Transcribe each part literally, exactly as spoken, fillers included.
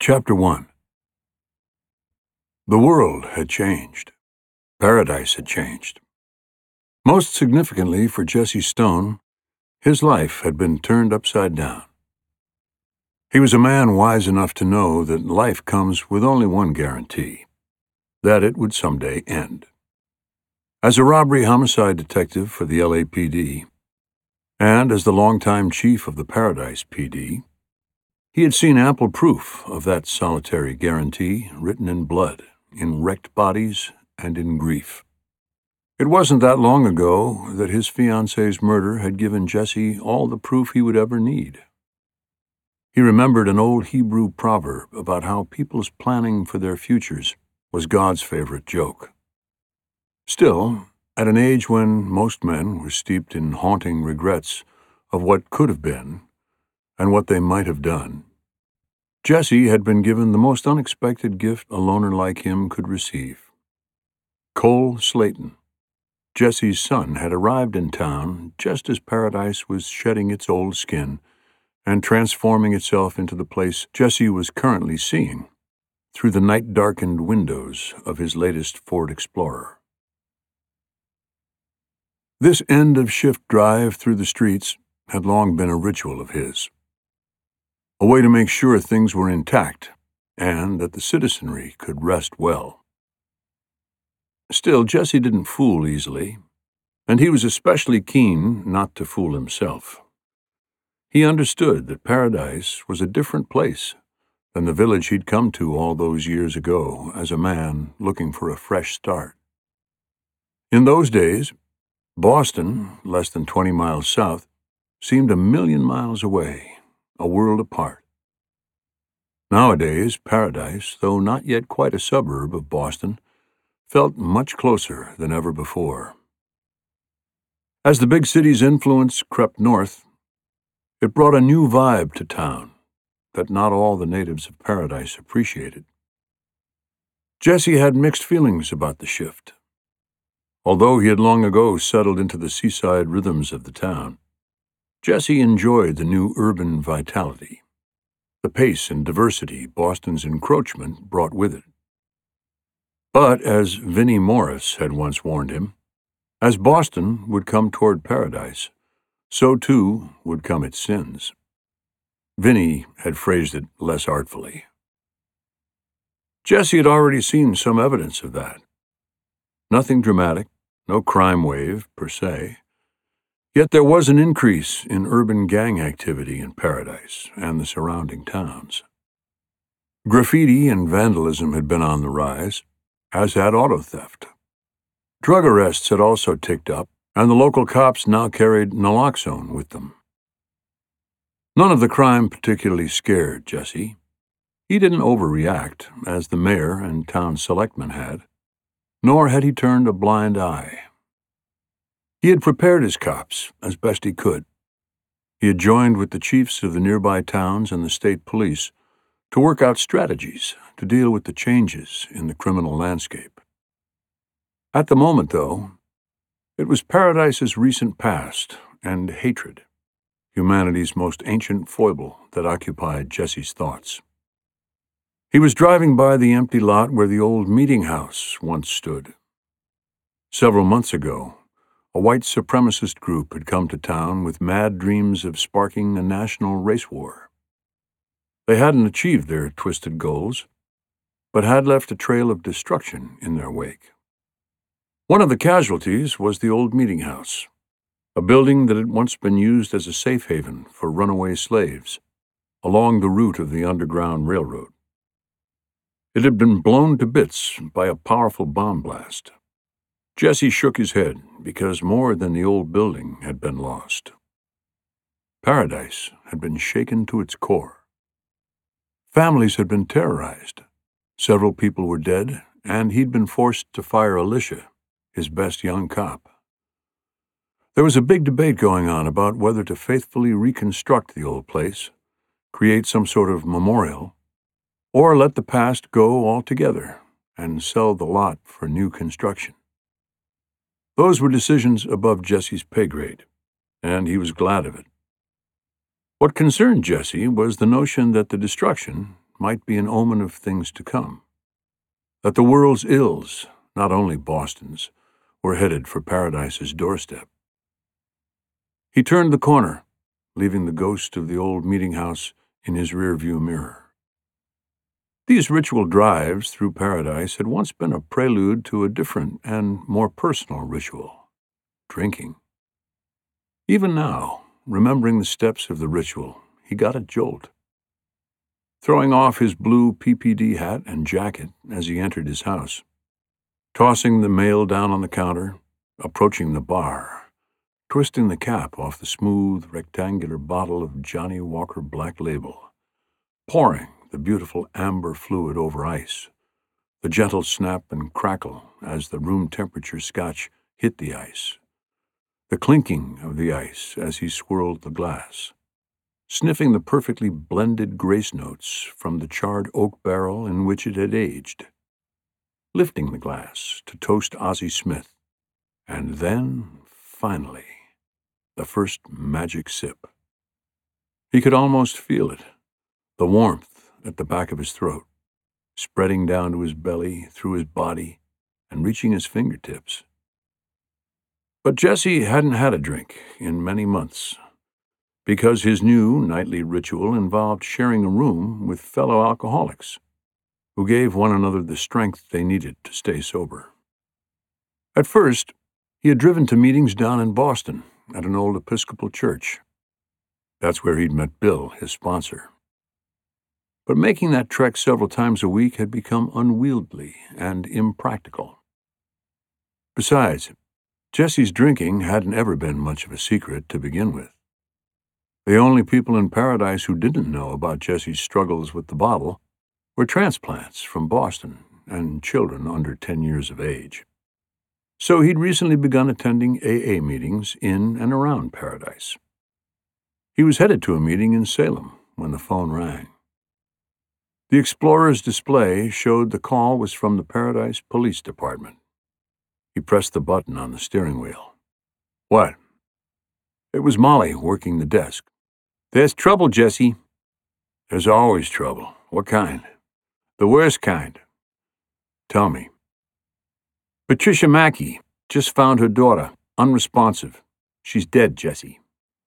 Chapter one. The world had changed. Paradise had changed. Most significantly for Jesse Stone, his life had been turned upside down. He was a man wise enough to know that life comes with only one guarantee, that it would someday end. As a robbery homicide detective for the L A P D, and as the longtime chief of the Paradise P D, he had seen ample proof of that solitary guarantee written in blood, in wrecked bodies, and in grief. It wasn't that long ago that his fiancée's murder had given Jesse all the proof he would ever need. He remembered an old Hebrew proverb about how people's planning for their futures was God's favorite joke. Still, at an age when most men were steeped in haunting regrets of what could have been and what they might have done, Jesse had been given the most unexpected gift a loner like him could receive. Cole Slayton, Jesse's son, had arrived in town just as Paradise was shedding its old skin and transforming itself into the place Jesse was currently seeing through the night-darkened windows of his latest Ford Explorer. This end-of-shift drive through the streets had long been a ritual of his, a way to make sure things were intact and that the citizenry could rest well. Still, Jesse didn't fool easily, and he was especially keen not to fool himself. He understood that Paradise was a different place than the village he'd come to all those years ago as a man looking for a fresh start. In those days, Boston, less than twenty miles south, seemed a million miles away, a world apart. Nowadays, Paradise, though not yet quite a suburb of Boston, felt much closer than ever before. As the big city's influence crept north, it brought a new vibe to town that not all the natives of Paradise appreciated. Jesse had mixed feelings about the shift. Although he had long ago settled into the seaside rhythms of the town, Jesse enjoyed the new urban vitality, the pace and diversity Boston's encroachment brought with it. But, as Vinnie Morris had once warned him, as Boston would come toward Paradise, so too would come its sins. Vinnie had phrased it less artfully. Jesse had already seen some evidence of that. Nothing dramatic, no crime wave per se. Yet there was an increase in urban gang activity in Paradise and the surrounding towns. Graffiti and vandalism had been on the rise, as had auto theft. Drug arrests had also ticked up, and the local cops now carried naloxone with them. None of the crime particularly scared Jesse. He didn't overreact, as the mayor and town selectmen had, nor had he turned a blind eye. He had prepared his cops as best he could. He had joined with the chiefs of the nearby towns and the state police to work out strategies to deal with the changes in the criminal landscape. At the moment, though, it was Paradise's recent past and hatred, humanity's most ancient foible, that occupied Jesse's thoughts. He was driving by the empty lot where the old meeting house once stood. Several months ago, a white supremacist group had come to town with mad dreams of sparking a national race war. They hadn't achieved their twisted goals, but had left a trail of destruction in their wake. One of the casualties was the old meeting house, a building that had once been used as a safe haven for runaway slaves along the route of the Underground Railroad. It had been blown to bits by a powerful bomb blast. Jesse shook his head because more than the old building had been lost. Paradise had been shaken to its core. Families had been terrorized. Several people were dead, and he'd been forced to fire Alicia, his best young cop. There was a big debate going on about whether to faithfully reconstruct the old place, create some sort of memorial, or let the past go altogether and sell the lot for new construction. Those were decisions above Jesse's pay grade, and he was glad of it. What concerned Jesse was the notion that the destruction, might be an omen of things to come, that the world's ills, not only Boston's, were headed for Paradise's doorstep. He turned the corner, leaving the ghost of the old meeting house in his rearview mirror. These ritual drives through Paradise had once been a prelude to a different and more personal ritual: drinking. Even now, remembering the steps of the ritual, he got a jolt. Throwing off his blue P P D hat and jacket as he entered his house, tossing the mail down on the counter, approaching the bar, twisting the cap off the smooth, rectangular bottle of Johnnie Walker Black Label, pouring the beautiful amber fluid over ice, the gentle snap and crackle as the room-temperature scotch hit the ice, the clinking of the ice as he swirled the glass, sniffing the perfectly blended grace notes from the charred oak barrel in which it had aged, lifting the glass to toast Ozzie Smith, and then, finally, the first magic sip. He could almost feel it, the warmth at the back of his throat, spreading down to his belly, through his body, and reaching his fingertips. But Jesse hadn't had a drink in many months, because his new nightly ritual involved sharing a room with fellow alcoholics, who gave one another the strength they needed to stay sober. At first, he had driven to meetings down in Boston at an old Episcopal church. That's where he'd met Bill, his sponsor. But making that trek several times a week had become unwieldy and impractical. Besides, Jesse's drinking hadn't ever been much of a secret to begin with. The only people in Paradise who didn't know about Jesse's struggles with the bottle were transplants from Boston and children under ten years of age. So he'd recently begun attending A A meetings in and around Paradise. He was headed to a meeting in Salem when the phone rang. The Explorer's display showed the call was from the Paradise Police Department. He pressed the button on the steering wheel. What? It was Molly working the desk. There's trouble, Jesse. There's always trouble. What kind? The worst kind. Tell me. Patricia Mackey just found her daughter, unresponsive. She's dead, Jesse.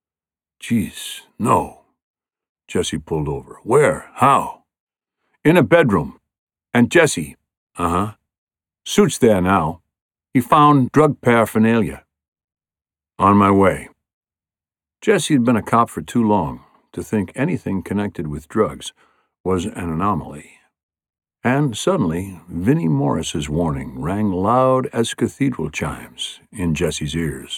Jeez, no. Jesse pulled over. Where? How? In a bedroom. And Jesse, uh-huh, Suit's there now. He found drug paraphernalia. On my way. Jesse had been a cop for too long to think anything connected with drugs was an anomaly. And suddenly, Vinnie Morris's warning rang loud as cathedral chimes in Jesse's ears.